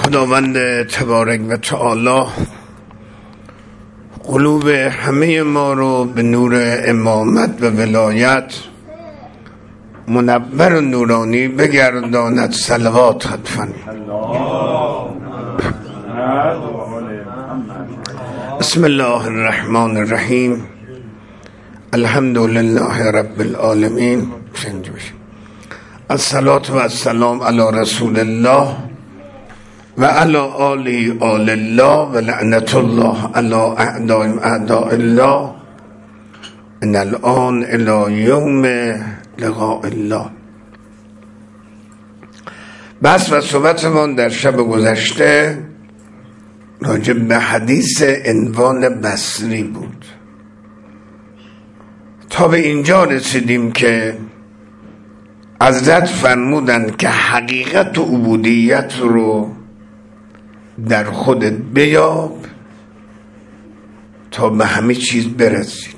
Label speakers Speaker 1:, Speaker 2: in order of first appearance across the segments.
Speaker 1: خداوند تبارک و تعالی قلوب همه ما رو به نور امامت و ولایت منور و نورانی بگرداند. صلوات حتفاً. بسم الله الرحمن الرحیم. الحمد لله رب العالمین. الصلاة و السلام علی رسول الله و علی آله آل الله و لعنت الله علی اعداء الله من الآن الی یوم لقاء الله. بحث و صحبتمان در شب گذشته راجع به حدیث عنوان بصری بود. تا به اینجا رسیدیم که حضرت فرمودند که حقیقت و عبودیت رو در خودت بیاب تا به همه چیز برسید.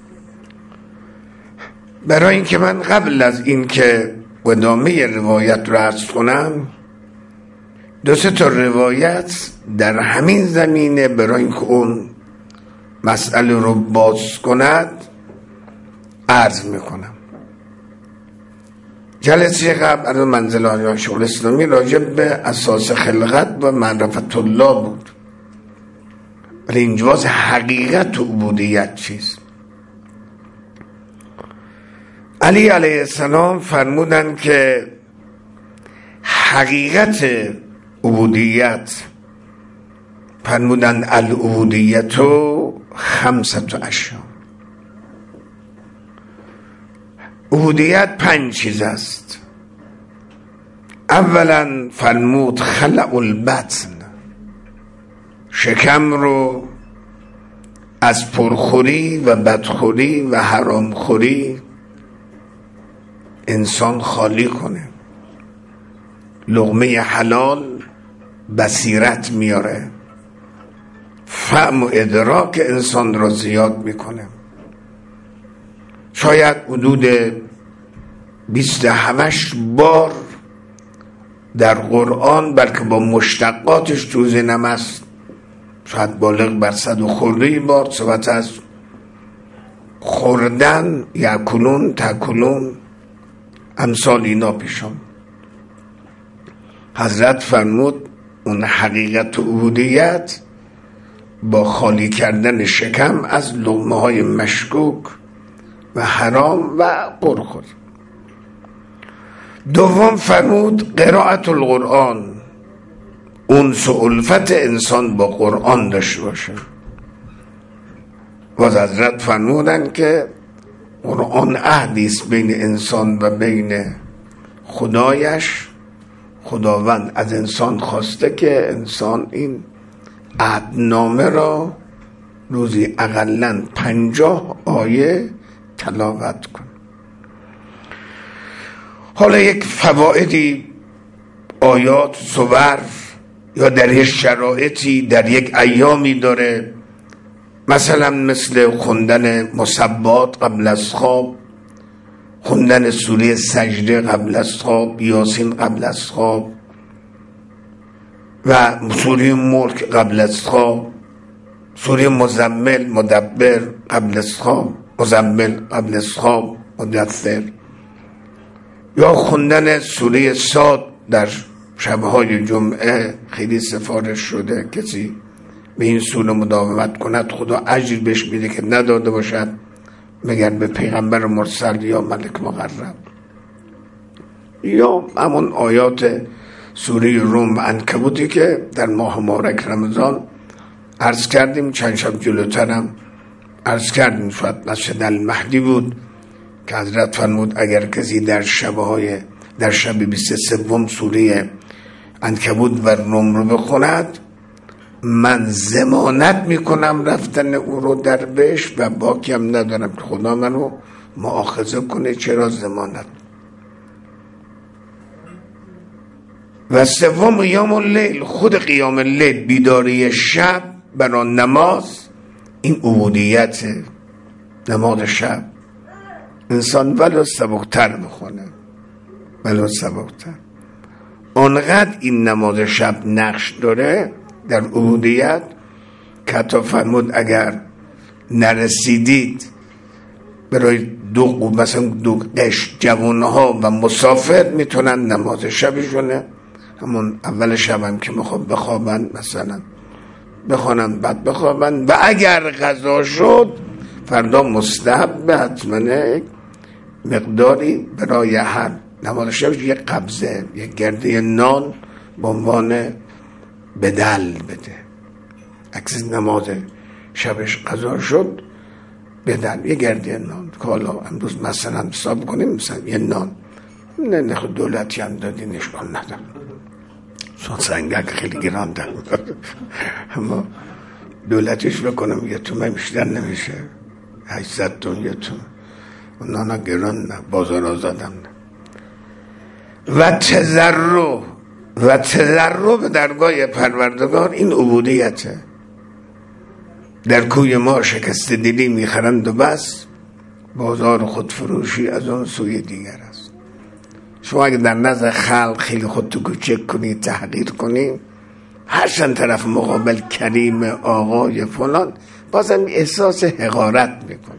Speaker 1: برای اینکه من قبل از این که ادامه روایت رو عرض کنم، دو سه تا روایت در همین زمینه برای اینکه اون مسئله رو باز کند عرض میکنم. جلسه قبل از منزل آیان شغل اسلامی راجع به اساس خلقت و معرفت الله بود، ولی اینجا حقیقت و عبودیت چیست؟ علی علیه السلام فرمودن که حقیقت عبودیت، فرمودن العبودیت و 5 اشیاء. عبودیت 5 چیز است. اولا فرمود خلع البطن، شکم رو از پرخوری و بدخوری و حرامخوری انسان خالی کنه. لقمه حلال بصیرت میاره، فهم و ادراک انسان را زیاد میکنه. شاید حدود 27 بار در قرآن، بلکه با مشتقاتش جزء نم است، شاید بالغ بر 100 و خورده بار صحبت از خوردن، یاکلون، تاکلون، امثال اینا پیشم. حضرت فرمود اون حقیقت و عبودیت با خالی کردن شکم از لقمه های مشکوک و حرام و پرخوری. دوم فرمود قرائت القرآن، انس و الفت انسان با قرآن داشته باشه. باز حضرت فرمودن که قرآن عهدی است بین انسان و بین خدایش. خداوند از انسان خواسته که انسان این عهدنامه را روزی اقلاً 50 آیه تلاوت کن. حالا یک فوائدی آیات سور یا در یک شرایطی در یک ایامی داره، مثلا مثل خوندن مصبات قبل از خواب، خوندن سوره سجده قبل از خواب، یاسین قبل از خواب و سوره ملک قبل از خواب، سوره مزمل مدبر قبل از خواب، مزمل قبل از خواب، مدثر، یا خوندن سوره صاد در شبهای جمعه. خیلی سفارش شده کسی به این سوره مداومت کند خدا اجر بهش میده که نداده باشد مگر به پیغمبر مرسل یا ملک مقرب. یا همون آیات سوره روم و عنکبوتی که در ماه مبارک رمضان عرض کردیم، چند شب جلوترم عرض کردیم، شاید مسجد المهدی بود که حضرت فرمود اگر کسی در شب 23 سوره عنکبوت و روم رو بخوند، من ضمانت میکنم رفتن او رو در بهشت و باکی هم ندارم که خدا منو مؤاخذه کنه. چرا ضمانت؟ و سوم قیام اللیل، خود قیام اللیل، بیداری شب برای نماز، این عبودیت. نماز شب انسان ولو سبکتر بخونه، ولو سبکتر. اونقدر این نماز شب نقش داره در عبودیت که حتی فرمود اگر نرسیدید برای مثلا دو قش جوانها و مسافر میتونن نماز شبشونه همون اول شبم که میخوام بخوابن مثلا بخوانن بعد بخوابن، و اگر غذا شد فردا مستحب حتما مقداری برای هر نماز شبش یک قبضه، یک گرده نان به عنوان بدل بده. عکس نماز شبش غذا شد بدل یک گرده نان که حالا امروز مثلا حساب کنیم مثلا یه نان نه خود دولتی هم دادی نشکال ندارم چون سنگک خیلی گران دارم اما دولتش بکنم یه تومه بیشتر نمیشه 800 تون یه تومه نانا گران نه بازار آزادم نه. و تضرع به درگاه پروردگار این عبودیته. در کوی ما شکست دلی میخرند و بس، بازار خودفروشی از اون سوی دیگر است. شما اگه در نظر خلق خیلی خودتو کوچک کنی تحقیر کنی، هرچند طرف مقابل کریم آقای فلان بازم احساس حقارت میکنی،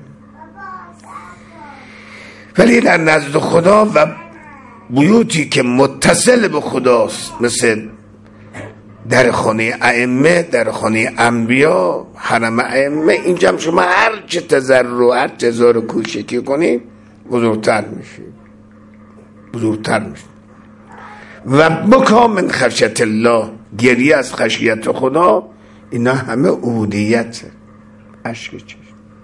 Speaker 1: ولی در نزد خدا و بیوتی که متصل به خداست مثل در خانه ائمه، در خانه انبیا، حرم ائمه، اینجا شما هر چه تضرع هر چه زار کوچکی کنی بزرگتر میشی و بکا من خشیت الله، گریه از خشیت خدا. اینا همه عبودیته. اشک چشم.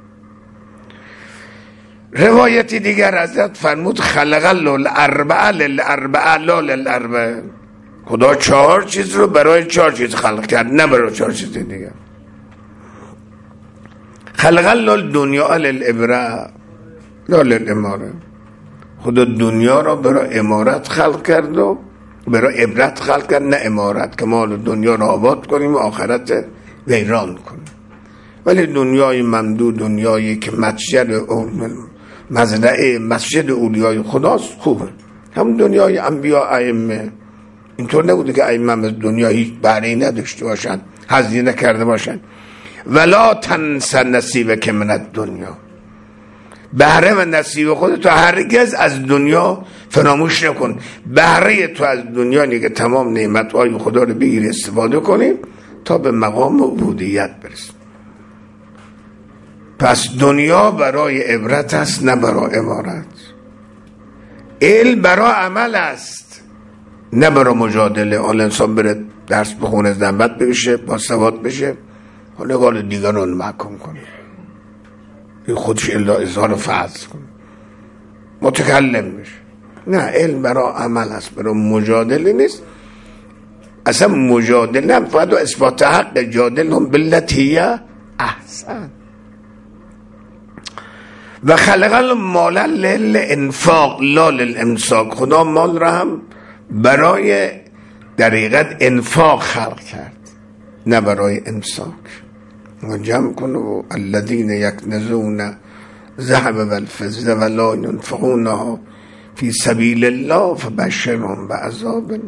Speaker 1: روایتی دیگر حضرت فرمود خلق الله الاربعه للاربعه لا للاربعه. خدا 4 چیز رو برای 4 چیز خلق کرد، نه برای 4 چیز دیگر. خلق الله الدنیا للعبره لا للاماره. خدا دنیا رو برای امارت خلق کرد و برای عبرت خلق کرد، نه امارت که ما دنیا رو آباد کنیم و آخرت ویران کنیم. ولی دنیای ممدود، دنیایی که مزرعه مسجد اولیای خداست، خوبه. هم دنیای انبیا ائمه اینطور نبوده که ائمه از دنیا هیچ بهره‌ای نداشته باشن، حظی نکرده باشن. ولا تنس نصیبک من الدنیا، بهره و نصیب خودت تو هرگز از دنیا فراموش نکن. بهره تو از دنیا نیه که تمام نعمت‌های خدا رو بگیری استفاده کنی تا به مقام عبودیت برسی. پس دنیا برای عبرت است، نه برای امارت. علم برای عمل است، نه برای مجادله. حالا انسان بره درس بخونه زنبت بشه با سواد بشه، حالا قال دیگران محکوم کنه، این خودش الا اظهار فضل کنه، متکلم بشه. نه، علم برای عمل است، برای مجادله نیست. اصلا مجادله هم فقط اثبات حق، جادل هم باللتی احسن. و خلق المال للانفاق لا للامساک. خدا مال را هم برای در حقیقت انفاق خلق کرد، نه برای امساک. و جمع کنه و الذین یکنزون ذهب والفضة ولا ينفقونها فی سبیل الله فبشرهم بعذاب الیم.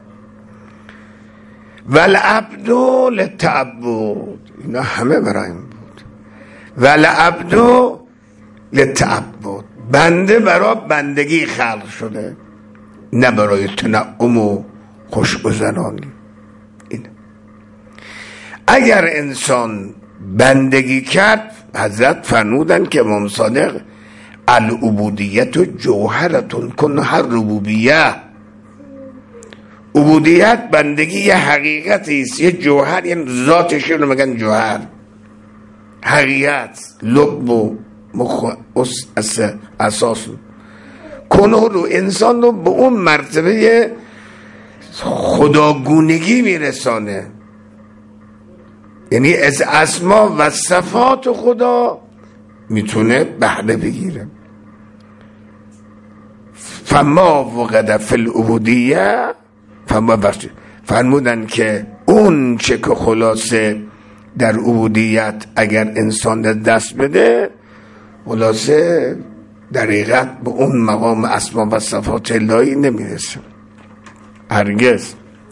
Speaker 1: والعبد للتعبد، اینا همه برای این بود. والعبد للتعبد، بنده برای بندگی خلق شده، نه برای تنعم و خوشگذرانی. این اگر انسان بندگی کرد، حضرت فرمودن که امام صادق العبودیت جوهرتون کن هر ربوبیه. عبودیت بندگی یه حقیقتی است، یه جوهر، یه ذاتش رو میگن جوهر، حقیقت، لب و مخ اساس کنه رو انسان رو به اون مرتبه خداگونگی میرسانه. یعنی از اسما و صفات خدا میتونه بهره بگیره. فما وقد فی العبودیه فما بخشی. فرمودن که اون چه که خلاصه در عبودیت اگر انسان دست بده، خلاصه در حقیقت به اون مقام اسما و صفات الهی نمیرسه. هرگز.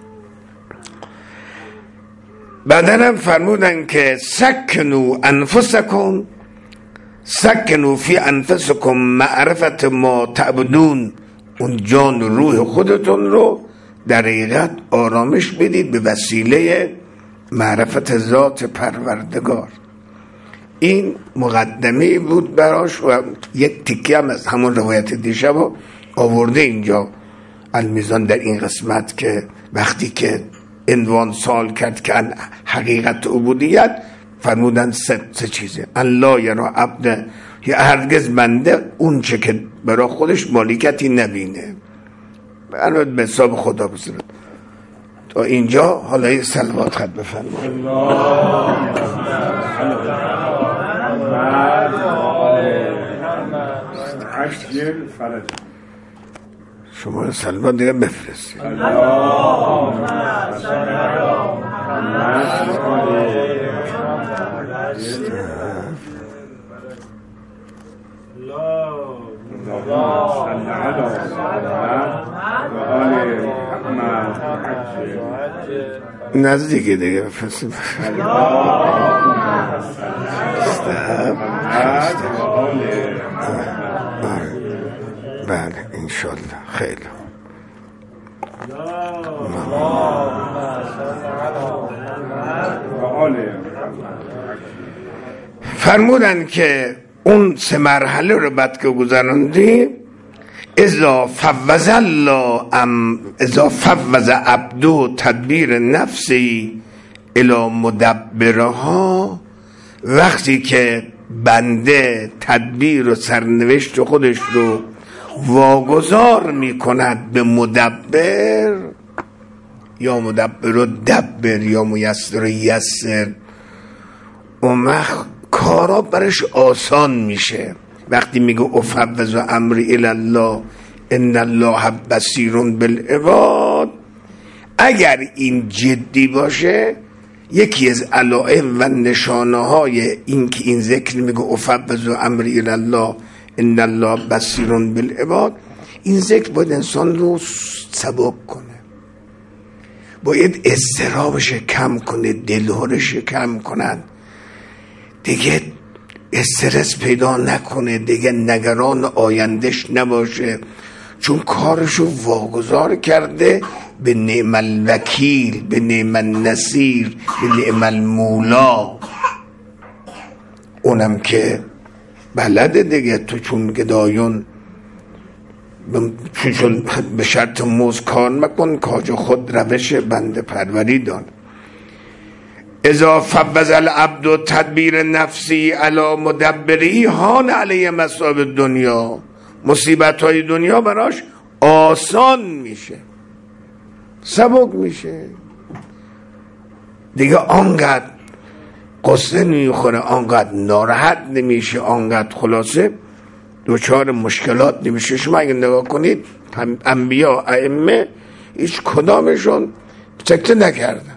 Speaker 1: بعدنم فرمودن که سکنو انفسکم، سکنو فی انفسکم معرفت ما تعبدون، اون جان و روح خودتون رو در حقیقت آرامش بدید به وسیله معرفت ذات پروردگار. این مقدمه بود براش و یک تکیه هم از همون روایت دیشب آورده اینجا المیزان در این قسمت که وقتی که عنوان سال کرد که حقیقت عبودیت، فرمودن سه چیزه: الله یرا عبد، یا هرگز بنده اون چه که برای خودش مالکیتی نبینه، البته به حساب خدا بسید. تا اینجا حالا یه صلوات خط بفرمایید. شما صلوات دیگه بفرستید. نزدیکی دیگه بفرستید. بله انشالله. خیلی فرمودن که اون 3 مرحله رو بعد که گذراندی، اذا فوض عبدو تدبیر نفسی الی مدبرها، وقتی که بنده تدبیر و سرنوشت خودش رو واگذار میکند به مدبر، یا مدبر و دبر یا میسر و یسر، اون وقت کارا برش آسان میشه. وقتی میگه افوض امری الی الله ان الله بصیر بالعباد، اگر این جدی باشه، یکی از علائم و نشانه های این که این ذکر میگه افوض امری الی الله ان الله بصیر بالعباد، این ذکر باید انسان رو سبک کنه، باید اضطرابش کم کنه، دلهورش کم کنن، دیگه استرس پیدا نکنه، دیگه نگران آیندهش نباشه، چون کارشو واگذار کرده به نعم الوکیل، به نعم النصیر، به نعم المولا، اونم که بلده دیگه. تو چون گدایون چون به شرط موز کار مکن، کاج خود روش بنده پروری دان. اذا فوض العبد تدبیر نفسی علی مدبری هان علیه مصائب دنیا، مصیبت های دنیا براش آسان میشه، سبک میشه، دیگه آنقدر قصه نمیخوره، آنقدر ناراحت نمیشه، آنقدر خلاصه دوچار مشکلات نمیشه. شما اگه نگاه کنید انبیا ائمه هیچ کدامشون سکته نکردن،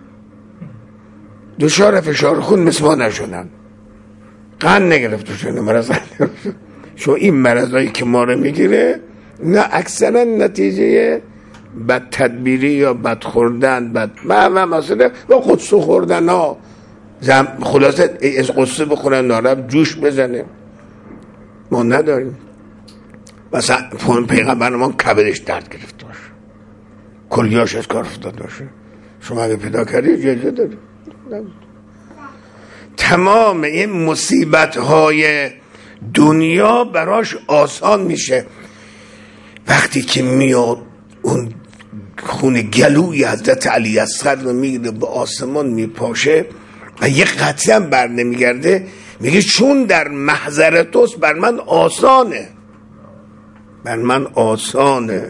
Speaker 1: دوچار فشار خون مثل ما نشدن، قند نگرفتشون، مرض نگرفتشون. شما این مرضایی که ما رو میگیره نه اکثرا نتیجه بد تدبیری یا بد خوردن، بد مثلا و قصه خوردن ها، خلاصه از قصه بخورن نارب جوش بزنه، ما نداریم. مثلا پیغمبر ما کبدش درد گرفته باشه، کلیاش از کار افتاده باشه، شما اگه پیدا کردی جزه داری. تمام این مصیبت های دنیا براش آسان میشه وقتی که میاد اون خون گلوی حضرت علی اصغر رو میگیره به آسمان میپاشه و یک قطعه هم بر نمیگرده، میگه چون در محضر توست بر من آسانه، بر من آسانه.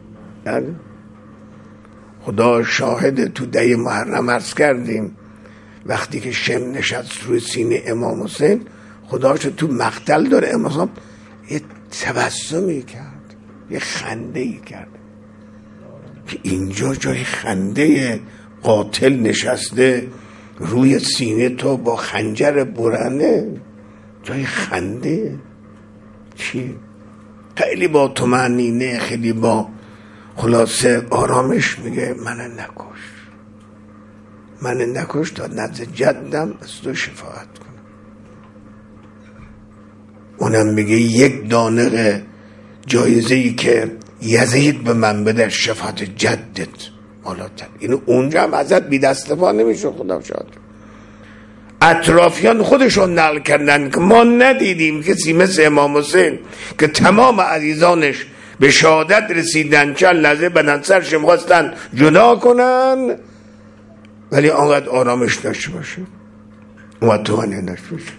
Speaker 1: خدا شاهد، تو ده محرم عرض کردیم وقتی که شم نشست روی سینه امام حسین، خداش تو مقتل داره، امام حسین یه تبسمی کرد، یه خنده ای کرد که اینجا جای خنده قاتل نشسته روی سینه تو با خنجر برنه، جای خنده چی؟ خیلی با طمأنینه، خیلی با خلاصه آرامش میگه من نکش تا نزد جدم از تو شفاعت کنم. اونم میگه یک دانه جایزه‌ای که یزید به من بده شفاعت جدت بالاتر. اینو اونجا هم ازت بی دستفا نمیشه. خدا شاد. اطرافیان خودشون نقل کردن که ما ندیدیم کسی مثل امام حسین که تمام عزیزانش به شهادت رسیدن، چند لحظه بدن سرش می‌خواستن جدا کنن ولی آنقدر آرامش داشته باشه، اونقدر توانه داشته باشه.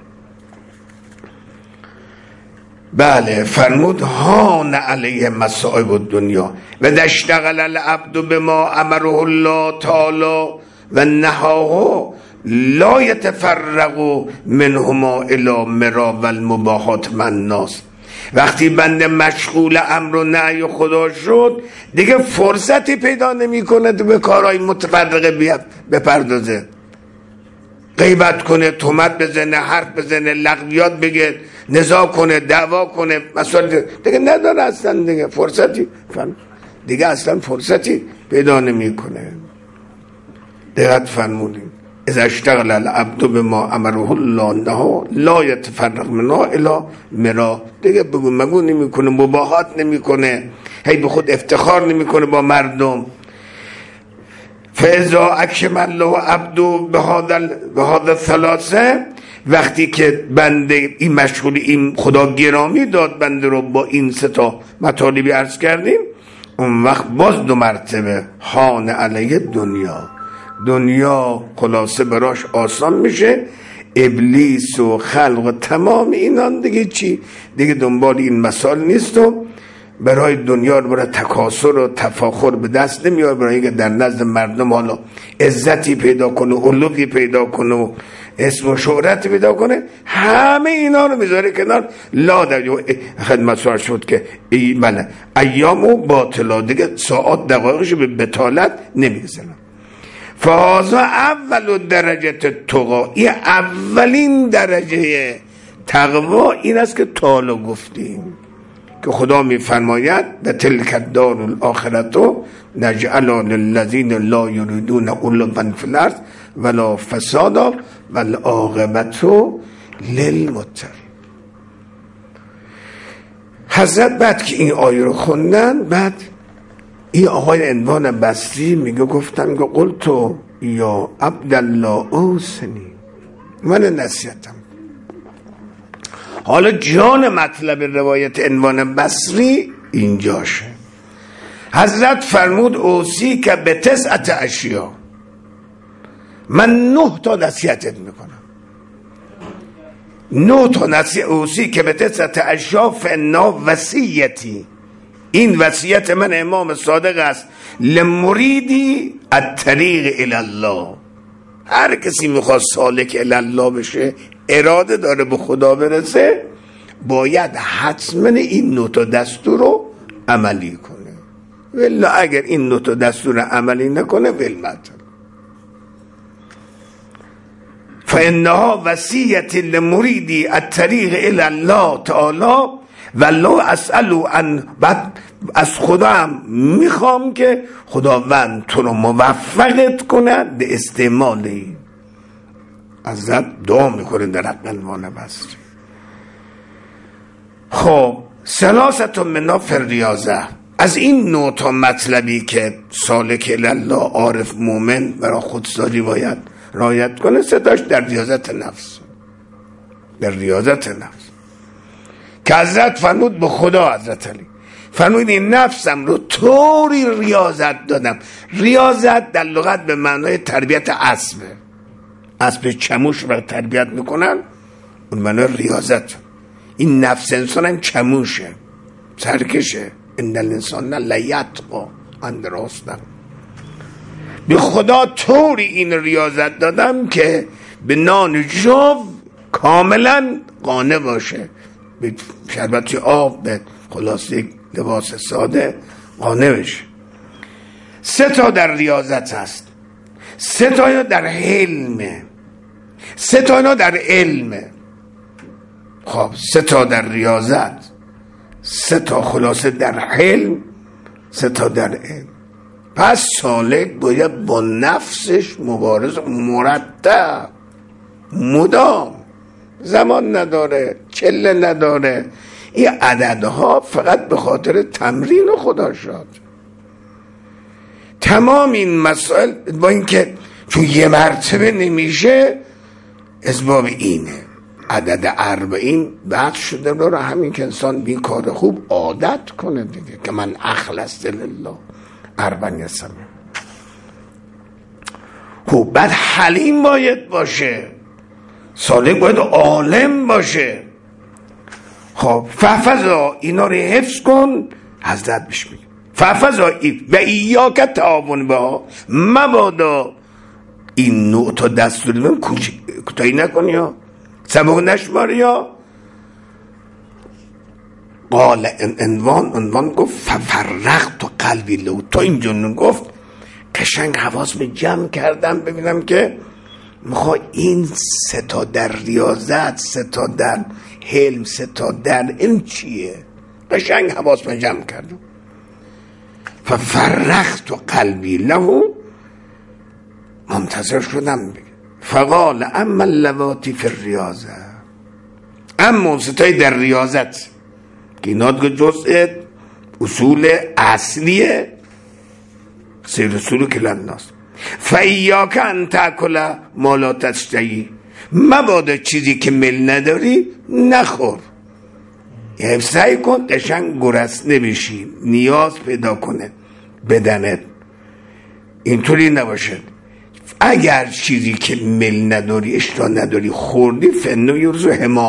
Speaker 1: بله فرمود هان علیه مصائب الدنیا و دشتغل العبد بما امره الله تعالی و نهاه لا یتفرق منهما الی مرا و المباحات من الناس. وقتی بنده مشغول امر و نهی خدا شد دیگه فرصتی پیدا نمیکنه به کارهای متفرقه بپردازه، غیبت کنه، تهمت بزنه، حرف بزنه، لغویات بگه، نزاع کنه، دعوا کنه، مسائل دیگه نداره اصلا. دیگه فرصتی دیگه اصلا فرصتی پیدا نمیکنه. دقت فرمودیم اذا اشتغل العبد بما امره الله لا يتفرق منه الا مرا. دیگه بگو مگو نمیکنه، مباحات نمیکنه، هی به خود افتخار نمیکنه با مردم. فاذا اکمل الله عبد به هذا ثلاثه، وقتی که بنده این مشغول این خدا گرامی داد بنده رو با این سه تا مطالبی عرض کردیم، اون وقت باز دو مرتبه هان علیه دنیا خلاصه براش آسان میشه. ابلیس و خلق و تمام اینان دیگه چی دیگه دنبال این مسائل نیست و برای دنیا رو برای تکاسر و تفاخر به دست نمیاره، برای اینکه در نزد مردم حالا عزتی پیدا کنه، علوی پیدا کنه و اسم و شهرت پیدا کنه، همه اینا رو میذاره کنار. لا در خدمت سوال شد که بله ایام و باطلا، دیگه ساعت دقایقش به بطالت نمیگذارن. فهذا اول درجه تقوا، این اولین درجه تقوا این است که تعالی گفتیم که خدا میفرماید و تلک الدار الاخرة نجعلها للذین لا یریدون علوا فی الارض ولا فسادا والعاقبة للمتقین. حضرت بعد که این آیه رو خوندن، بعد این آقای عنوان بصری میگه گفتم که قلت یا عبدالله اوصنی، من نصیحتم. حالا جان مطلب روایت عنوان بصری اینجاشه. حضرت فرمود اوصی که به 9 اشیا، من 9 تا نصیحتت میکنم. 9 تا نصیحت اوصی که به 9 اشیا فانا وصیتی، این وصیت من امام صادق است لمریدی الطریق الی الله. هر کسی میخواد سالک الی الله بشه، اراده داره به خدا برسه، باید حتما این 9 تا دستور رو عملی کنه، ولی اگر این 9 تا دستور عملی نکنه ولمت. فانها وصیت لمریدی الطریق الی الله تعالی والله اسألو ان، بعد از خدا هم میخوام که خداوند تو رو موفقت کنه به استعمال این. حضرت دعا میکنه در عنوان بصری. خب ثلاثت منا فی الریاضه، از این 9 تا مطلبی که سالک الله عارف مومن برای خودداری باید رعایت کنه، 3 تاش در ریاضت نفس، در ریاضت نفس که حضرت فرمود به خدا، حضرت علی فرمود این نفسم رو طوری ریاضت دادم. ریاضت در لغت به معنای تربیت اسبه، اسب چموش رو تربیت میکنن، اون معنای ریاضت. این نفس انسان هم چموشه، سرکشه. ان الانسان لیطغی ان رآه، به خدا طوری این ریاضت دادم که به نان جو کاملا قانع باشه، به شربت آب، به خلاصه لباس ساده قانع بشه. 3 تا در ریاضت هست، 3 تا در حلمه، 3 تا در علمه. خب 3 تا در ریاضت، 3 تا خلاصه در حلم، سه تا در علم. پس سالک باید با نفسش مبارز مرتب مدام، زمان نداره، چله نداره. این عددها فقط به خاطر تمرین خدا شد. تمام این مسائل با اینکه چون یه مرتبه نمیشه، اسباب اینه. عدد 40 بعد شده رو همین که انسان بی کار خوب عادت کنه دیگه، که من اخلص لله 40 سنه. خب بعد حلیم باید باشه، صادق باید عالم باشه. خب فحفظا، اینا رو حفظ کن. حضرت بهش میگه فحفظا و ایاک تعاون با، مبادا این نوع تا دستور من کوتاهی نکنی یا سبق نشماری یا. قال عنوان گفت ففرغت قلبی له، تا اینجا گفت قشنگ حواسم جمع کردم ببینم که میخوای این 3 تا در ریاضت، 3 تا در حلم، 3 تا در علم چیه. قشنگ حواسم جمع کردم. ففرغت قلبی له، منتظر شدم. فقال اما اللواتی فی الریاضه، اما ستای در ریاضت که اینا جزء اصول اصلیه، سیر اصول کلناست. فایاک ان تاکل ما لا تشتهی، مبادا چیزی که میل نداری نخور. یعنی سعی کن قشنگ گرسنه بشی، نیاز پیدا کنه بدنت. اینطوری نباشه اگر چیزی که میل نداری، اشتها نداری، خوردی، فنو یرزو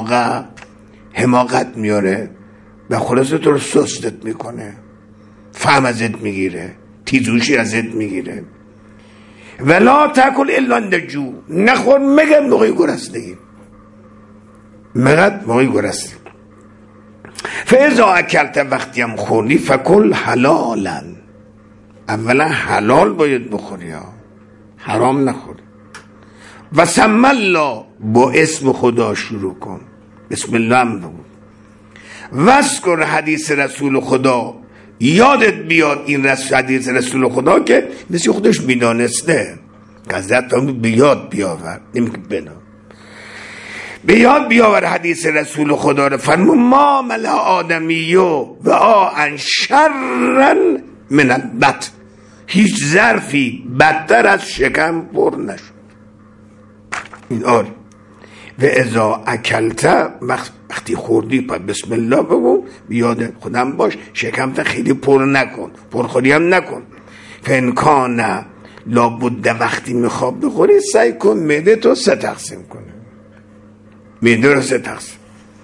Speaker 1: حماقت میاره و خلاصه تو رو سستت میکنه، فهم ازت میگیره، تیزوشی ازت میگیره. ولا تاکل الا عند جو، نخور مگر موقع گرسنگی، مگر موقع گرسنگی. فاذا اکلت، وقتی هم خوردی، فکل حلالا، اولا حلال باید بخوری ها، حرام نخوری. و سم الله، با اسم خدا شروع کن، بسم الله هم بگو. وذکر حدیث رسول خدا، یادت بیاد این حدیث رسول خدا که مثل خودش میدانسته، که حضرت هم به یاد بیاور، نمیگه بنا به یاد بیاور حدیث رسول خدا رو. فرمود ما ملأ آدمیو و آن شرا من البطن، هیچ ظرفی بدتر از شکم پر نشد. این آره. و اذا اکلت، وقتی خوردی پس بسم الله بگو، بیاد خودم باش، شکمت خیلی پر نکن، پرخوری هم نکن. فانکان لابد، وقتی میخواب بخوری سعی کن معده تو 3 تقسیم کنه، معده رو 3 تقسیم.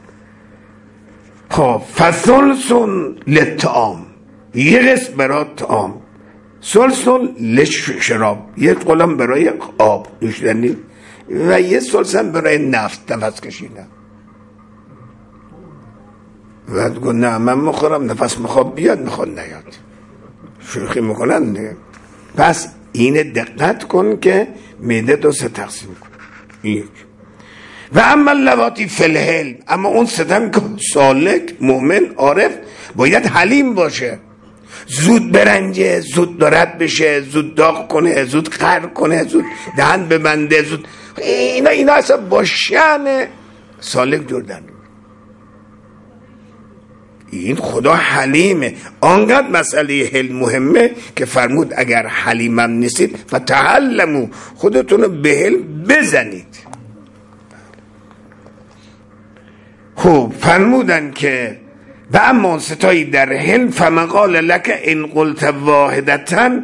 Speaker 1: خب فثلث للطعام، یه قسم برای طعام، ثلث للشراب، یک قلم برای آب نوشیدنی و یه ثلث برای نفس کشیدن. و گفت نه من میخورم، نفس میخواد بیاد میخواد نیاد، شوخی میکنن دیگه. پس اینه دقت کن که معده تو 3 تقسیم کن. یک. و اما اللواتی فی الحلم، اما اون ستم که سالک مؤمن عارف باید حلیم باشه، زود برنجه، زود دارد بشه، زود داغ کنه، زود قهر کنه، زود دهن ببنده، زود اینا اصلا با شأن سالک جور در نمیاد. این خدا حلیمه. آنقدر مسئله حلم مهمه که فرمود اگر حلیمم نیستید فتعلموا، خودتون رو به حلم بزنید. خب فرمودن که و اما ستایی در حلم فمقال لک ان قلت واحدتن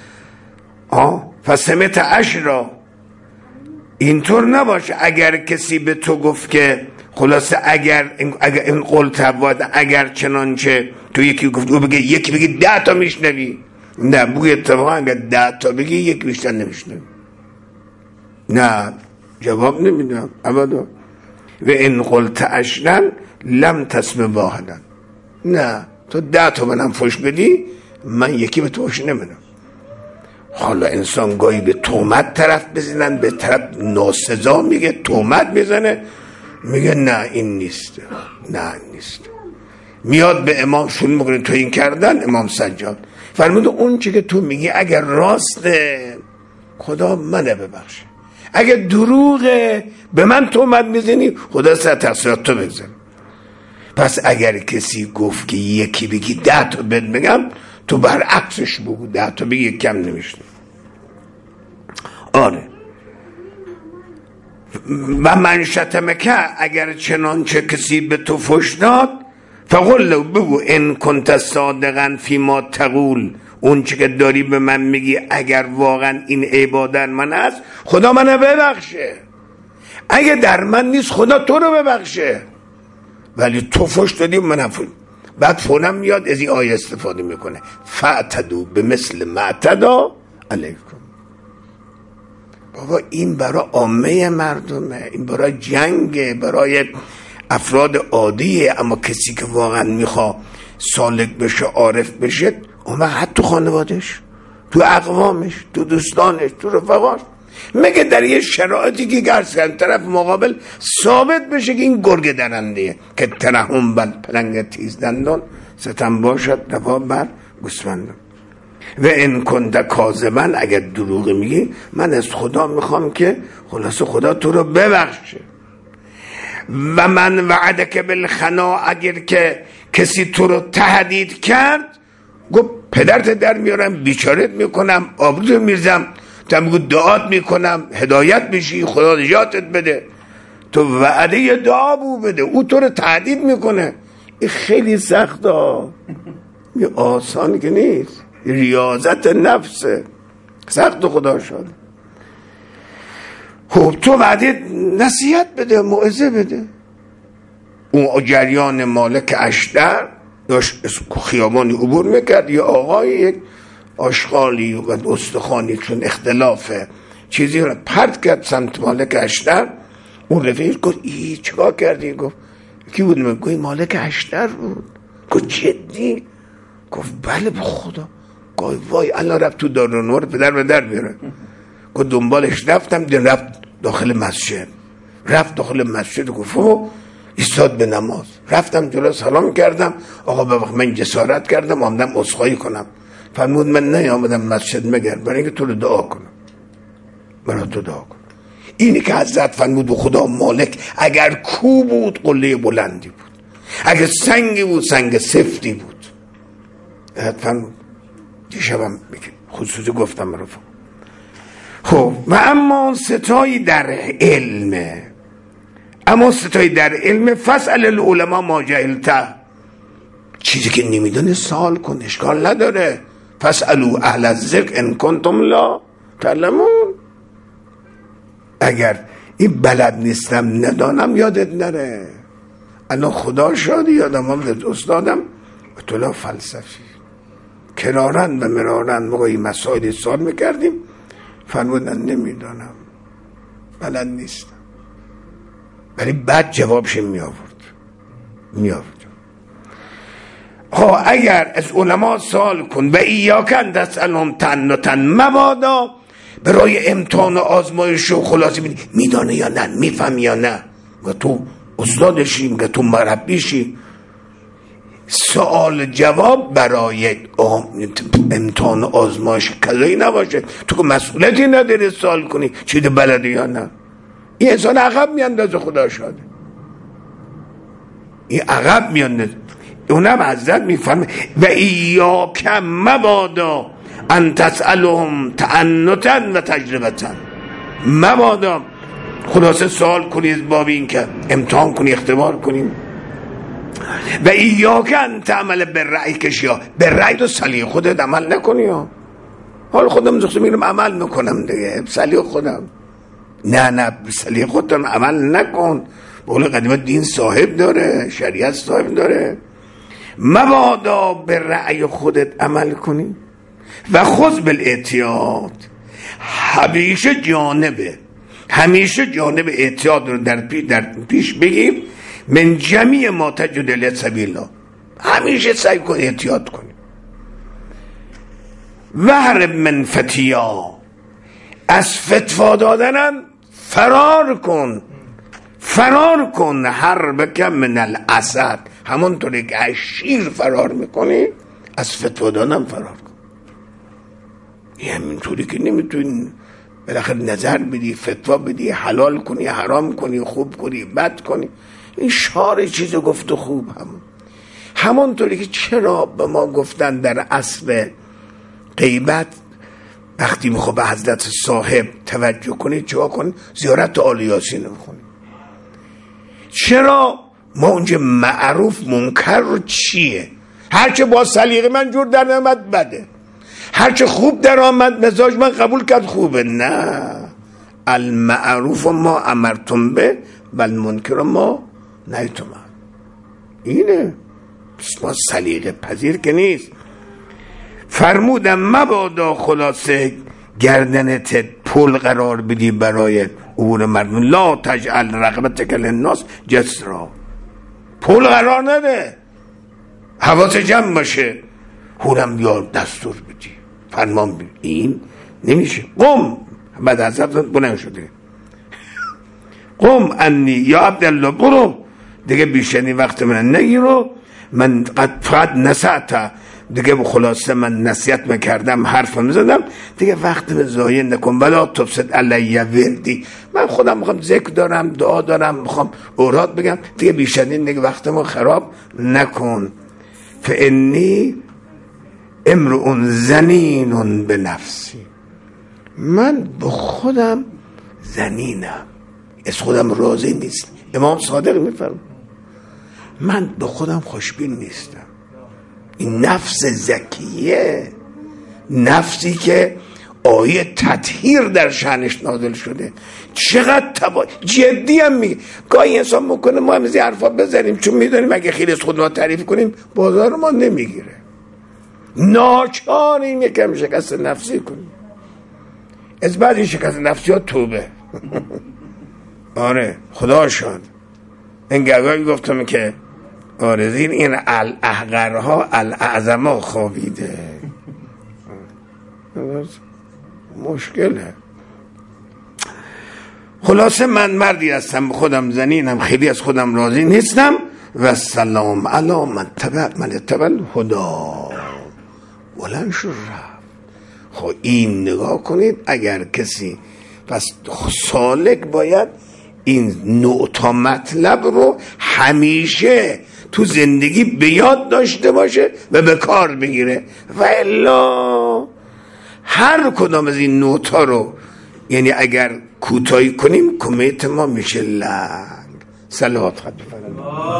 Speaker 1: فسمت عشرا. اینطور نباشه اگر کسی به تو گفت که خلاصه اگر این قلت واحد، اگر چنانچه تو یکی گفت او بگه، یکی بگه 10 تا میشنوی. نه، بگه اتفاقا اگر 10 تا بگی یک بیشتر نمیشنوی. نه جواب نمیدم ابدا. و ان قلت عشرا لم تسمع واحدا، نه تو 10 تا منم فوش بدی من یکی به تو فوش نمیدم. حالا انسان گاهی به تهمت طرف بزنن، به طرف ناسزا میگه، تهمت میزنه، میگه نه این نیست، نه این نیست. میاد به امام شروع میکنه تو این کردن. امام سجاد فرمود اون چی که تو میگی اگر راسته خدا منه ببخشه، اگر دروغه به من تهمت میزنی خدا سر تقصیرات تو بزن. پس اگر کسی گفت که یکی بگی 10 تا بهت بگم، تو برعکسش بگو 10 تا بگی کم نمیشنی. آره. و من شتمکه، اگر چنانچه کسی به تو فحش داد، فقل له، بگو ان کنت صادقا فیما تقول، اون چه که داری به من میگی اگر واقعا این عبادت من است خدا منو ببخشه، اگه در من نیست خدا تو رو ببخشه، ولی تو فحش دادی منم فحش. بعد فونم میاد از این آیه استفاده میکنه فاعتدوا بمثل ما اعتدی علیکم. بابا این برای عامه مردمه، این برای جنگه، برای افراد عادیه، اما کسی که واقعا میخوا سالک بشه، عارف بشه، اون حتی تو خانوادش، تو اقوامش، تو دوستانش، تو رفقاش، مگه در یه شرایطی که گرسن طرف مقابل ثابت بشه که این گرگ درنده که ترحم بل پلنگ تیز دندان، ستم باشد روا بر گوسفندان. و ان کنت کاذبا، اگر دروغ میگی من از خدا میخوام که خلاص خدا تو رو ببخشه. و من وعدک بالخنا، اگر که کسی تو رو تهدید کرد، گفت پدرت در میارم، بیچارت میکنم، آبروت میرزم، تا میگو دعات میکنم هدایت بشی، خدا نجاتت بده، تو وعده دعا بو بده، او تو رو تهدید میکنه. این خیلی سخته، این آسان که نیست، ریاضت نفسه، سخت خدا شد. خب تو وعده نصیحت بده، موعظه بده. اون جریان مالک اشتر داشت خیابانی عبور میکرد، یه آقای یک آشغالی و استخوانی چون اختلاف چیزی رو پرت کرد سمت مالک اشتر. اون رفیقش گفت ای چیکار کردی؟ گفت کی بود؟ من گفت مالک اشتر بود. گفت جدی؟ گفت بله به خدا. گفت وای الان رفت تو دارالنور پدر به در بیاره. گفت دنبالش رفتم، دین رفت داخل مسجد، رفت داخل مسجد، گفت ایستاد به نماز، رفتم جلو سلام کردم، آقا ببخش من جسارت کردم آمدم عذرخواهی کنم. فرمود من نیامدم مسجد مگر برای اینکه تو رو دعا کنم، برای تو دعا کنم. اینی که حضرت فرمود به خدا مالک، اگر کو بود قله بلندی بود، اگر سنگی بود سنگ سفتی بود. فرمود دیشبم خصوصی گفتم رفا. خب و اما ستایی در علمه، اما ستایی در علم فاسأل العلماء ما جهلت، چیزی که نمیدونه سوال کن، اشکال نداره. فاسألوا اهل الذکر ان کنتم لا تعلمون. اگر این بلد نیستم ندانم یادت نره. الان خدا شادی یادم آمد استادم اطلاع فلسفی کرارن و مرارن موقع این مسائل سوال میکردیم، فرمودن نمیدانم، بلد نیستم، ولی بعد جوابش می آورد. ها اگر از علما سوال کن و ایاکن تسألهم تعنتا، مبادا برای امتحان و آزمایش و خلاصی میدانه یا نه، میفهم یا نه، و تو استادشی، میگه تو مربیشی. سوال جواب برای امتحان و آزمایش کلایی نباشه، تو که مسئولیتی نداری سوال کنی چیز بلده یا نه. این انسان عقب میاندازه، خدا شاده این عقب میاندازه. اونم حضرت میفرمه و ایاک مبادا ان تسألهم تعنتا و تجربتا، مبادا خلاصه سوال کنی از باب این که امتحان کنی، اختبار کنی. و ایاک ان تعمل بالرأی کشیا، بالرأی تو سلیح خودت عمل نکنی. حال خودم زخصه میرم عمل میکنم دیگه، سلیح خودم، نه سلیح خودم عمل نکن. بقول قدیمه دین صاحب داره، شریعت صاحب داره. مبادا به رأی خودت عمل کنی. و خذ بالاحتیاط، همیشه جانب احتیاط رو در پیش بگیر. من جمیع ما تجد الی سبیل الله، همیشه سعی کن احتیاط کنی. و هرب من فتیا، از فتوا دادنم فرار کن. حربک من الاسد، همونطوری که از شیر فرار میکنی از فتوا دادنم فرار کن. همینطوری که نمیتونی بالاخره نظر بدی، فتوا بدی، حلال کنی، حرام کنی، خوب کنی، بد کنی. این شعار چیز گفت و خوب همونطوری که چرا به ما گفتن در اصل غیبت وقتی میخواه به حضرت صاحب توجه کنید چه کنید؟ زیارت آل یاسین بخونید. چرا ما اونجا معروف منکر رو چیه؟ هرچه با سلیقه من جور در نمید بده، هرچه خوب در آمد مزاج من قبول کرد خوبه. نه، المعروف ما امرتم به و المنکر ما نهیتم. اینه ما سلیقه پذیر که نیست. فرمودم مبادا خلاصه گردنت پل قرار بدی برای عبور مردم. لا تجعل رغبتک للناس جسرا. پل قرار نده، حواس جمع باشه. هورم یا دستور بدی، فرمان بدی. این نمیشه. قم، بعد حضرت بلند شده، قم انی یا عبدالله، برو دیگه بیشترین وقت من نگیرو. من فقط نصحت دیگه، به خلاصه من نصیحت میکردم، حرف میزدم دیگه، وقت ضایع نکن. ولا تفسد علی وردی، من خودم میخوام ذکر دارم، دعا دارم، میخوام اوراد بگم دیگه، بیشترین دیگه وقتمو خراب نکن. فانی امرؤ زنین به نفسی، من به خودم زنینم، از خودم راضی نیست. امام صادق میفرماید من به خودم خوشبین نیستم. این نفس زکیه، نفسی که آیه تطهیر در شأنش نازل شده، چقدر جدی هم میگه. گاهی انسان میکنه ما هم از این حرفا بزنیم چون میدونیم اگه خیلی از خود ما تعریف کنیم بازار ما نمیگیره، ناچاریم یکم شکست نفسی کنیم. از بعد این شکست نفسی ها توبه. آره خدا شد. این گاهی گفتم که آرزین این الاحقرها الاعظما خوابیده. مشکله. خلاصه من مردی هستم، به خودم زنینم، خیلی از خودم راضی نیستم. و سلام علی من اتبع الهدا. بلند شو رفت. خب این نگاه کنید، اگر کسی پس سالک باید این نوع مطلب رو همیشه تو زندگی به یاد داشته باشه و به کار بگیره، و الا هر کدام از این نوتا رو یعنی اگر کوتاهی کنیم کمیت ما میشه لنگ. صلوات خط بفرمایید.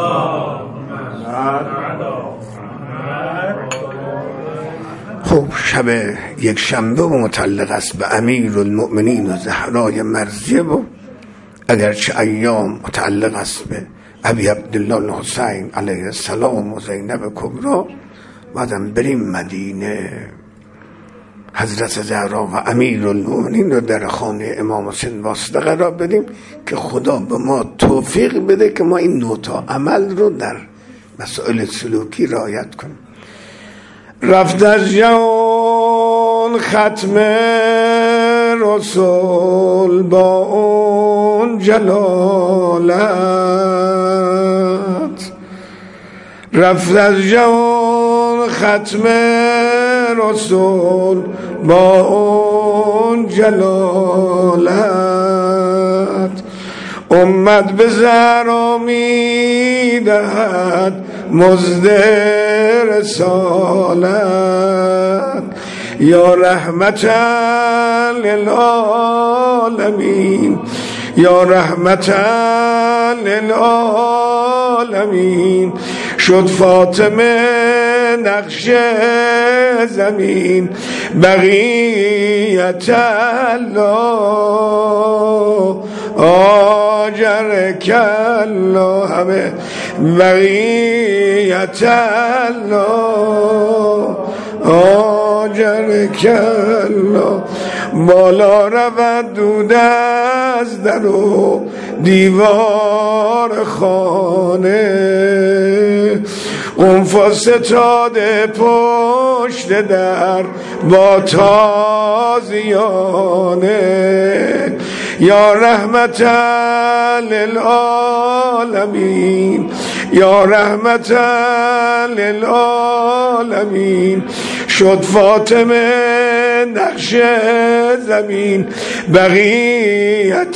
Speaker 1: خب شب یک شنبه و متعلق است به امیرالمؤمنین و زهرای مرضیه، و اگرچه ایام متعلق است به ابی عبدالله الحسین علیه السلام و زینب کبرا. بعدم بریم مدینه، حضرت زهرا و امیرالمؤمنین رو در خانه امام حسین واسطه قرار بدیم که خدا به ما توفیق بده که ما این نوتا عمل رو در مسائل سلوکی رعایت کنیم. رفت از جان ختم رسول با اون جلالت، رفت از جان ختم رسول با اون جلالت. امت به زهرا میدهد مزد رسالت، یا رحمتا للعالمین، یا رحمتا للعالمین. شد فاطمه نقش زمین، بقیت الله آجر کلا، همه بقیت الله آجر کلا. بالا رود دود از در و دیوار خانه، قنفذ ستاده پشت در با تازیانه. یا رحمتا للعالمین، یا رحمتا للعالمین. شد شد فاطمه نقش زمین بقیت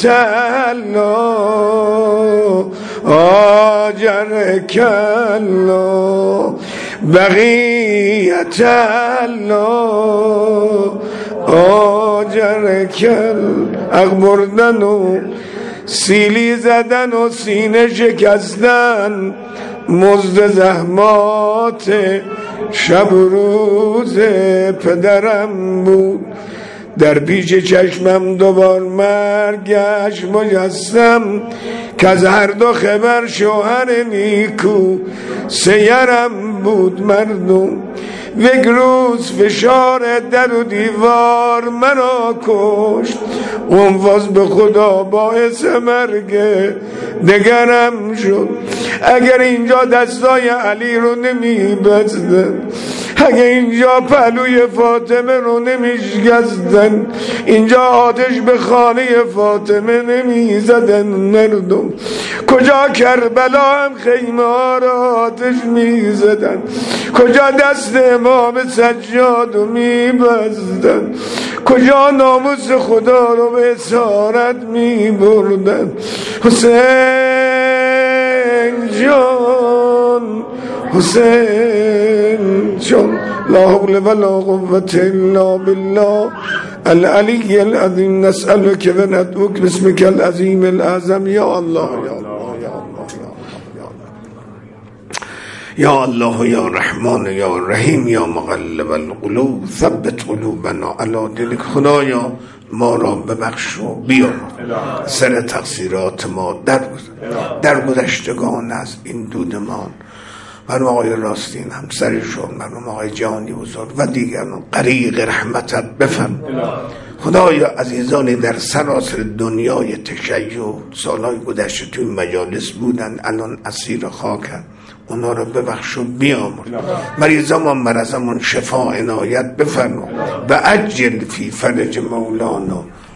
Speaker 1: الله آجر کلا بقیت الله آجر کل عقل بردن و سیلی زدن و سینه شکستن مزد زحمات شب و روز پدرم بود در پیش چشمم دوبار مرگش مجسم که از هر دو خبر شوهر نیکو سیرم بود مردم یک روز فشار در و دیوار مرا کشت اونواز به خدا باعث مرگ دگرم شد اگر اینجا دستای علی رو نمی بزدن اگر اینجا پهلوی فاطمه رو نمی شکستن اینجا آتش به خانه فاطمه نمی زدن مردم کجا کربلا هم خیمه ها را آتش می زدن کجا دست امام سجاد رو می بزدن کجا ناموس خدا رو به اسارت می بردن حسین جان حسین جان لا حول ولا قوة الا بالله العلی العظیم نسألك و ندعوك باسمك العظیم الاعظم یا الله یا الله یا رحمان یا رحیم یا مقلب القلوب ثبت قلوبنا علی دینک خدایا ما را ببخش و بیار سر تقصیرات ما در گذشتگان از این دودمان مرحوم آقای راستین همسرشون مرحوم آقای جهانی بزرگ و دیگران غریق رحمتت بفرما خدایا عزیزانی در سراسر دنیای تشیع سالهای گذشته توی مجالس بودن الان اسیر خاکن اونا رو ببخش و بیامر مریضامون مرضامون شفا عنایت بفرما و عجل فی فرج مولانا